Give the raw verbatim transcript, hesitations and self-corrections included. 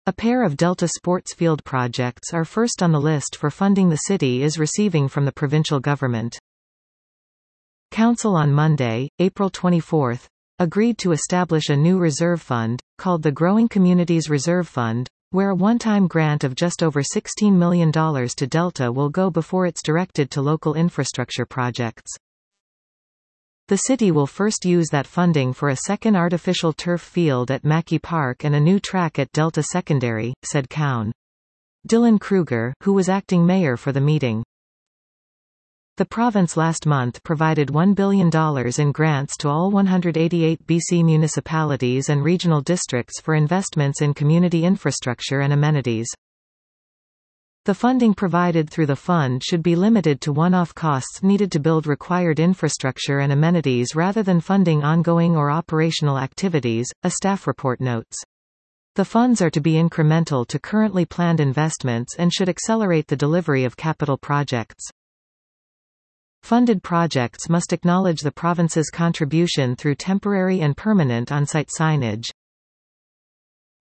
A pair of Delta sports field projects are first on the list for funding the city is receiving from the provincial government. Council on Monday, April twenty-fourth, agreed to establish a new reserve fund, called the Growing Communities Reserve Fund, where a one-time grant of just over sixteen million dollars to Delta will go before it's directed to local infrastructure projects. The city will first use that funding for a second artificial turf field at Mackey Park and a new track at Delta Secondary, said Coun. Dylan Kruger, who was acting mayor for the meeting. The province last month provided one billion dollars in grants to all one hundred eighty-eight B C municipalities and regional districts for investments in community infrastructure and amenities. The funding provided through the fund should be limited to one-off costs needed to build required infrastructure and amenities rather than funding ongoing or operational activities, a staff report notes. The funds are to be incremental to currently planned investments and should accelerate the delivery of capital projects. Funded projects must acknowledge the province's contribution through temporary and permanent on-site signage,